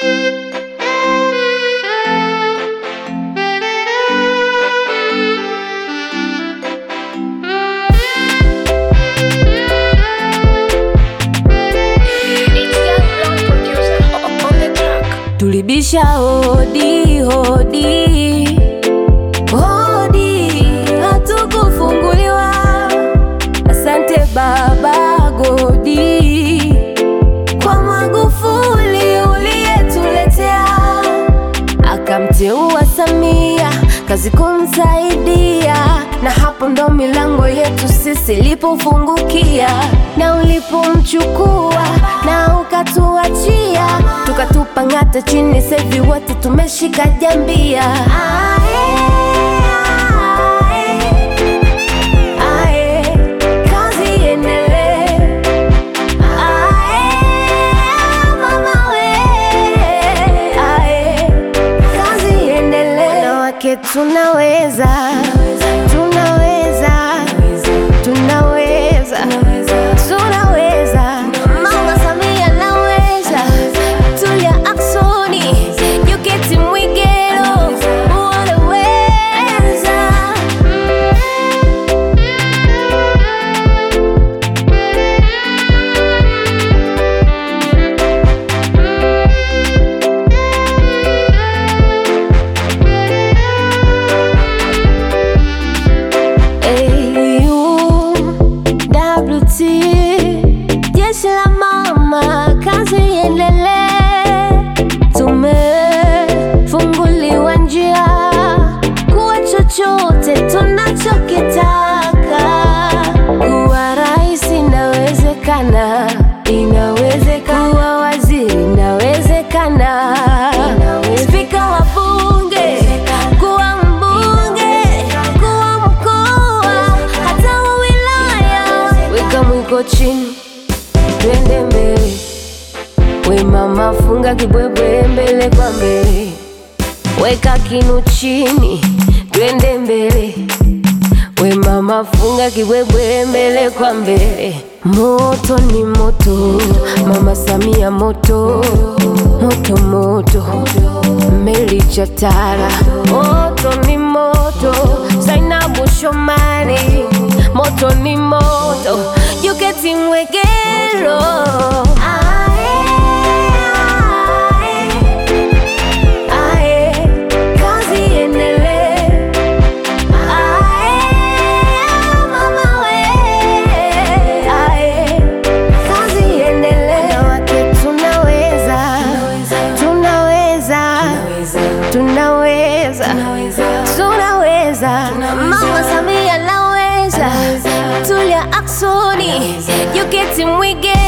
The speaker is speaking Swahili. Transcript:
Tulibisha hodi hodi hodi, hatukufunguliwa. Asante Baba Godi kwa Magufuli uliyetuletea, akamteua Samia kazi kumsaidia, na hapo ndo milango yetu sisi ilipofungukia. Na ulipomchukua na ukatuachia, tukatupa ngata chini, sevi wote tumeshika jambia. Kazi iendelee, mama we, kazi iendelee. Wanawake tunaweza, tunaweza, tunaweza, tunaweza. Mama Samia anaweza, Tulia Aksoni, Joketi Mwegelo wanaweza. AUWT, jeshi la mama, kazi iendelee. Tumefunguliwa njia kuwa chochote tunachokitaka. Kuwa rais inawezekana, inawezekana. Kuwa waziri inawezekana, spika wa bunge, kuwa mbunge, kuwa mkoa, hata wa wilaya. Weka mwiko chini, twende mbele. We mama funga kibwebwe mbele kwa mbele. Weka kinu chini, twende mbele. We mama funga kibwebwe mbele kwa mbele. Moto ni moto, Mama Samia moto, moto moto, Meli Chatara. Moto ni moto, Zainabu Shomari. Moto ni moto, Joketi Mwegelo. Kazi iendelee, mama we, kazi iendelee. Wanawake tunaweza, tunaweza, tunaweza, tunaweza. Mama Samia anaweza, Tulia Aksoni, Joketi Mwegelo.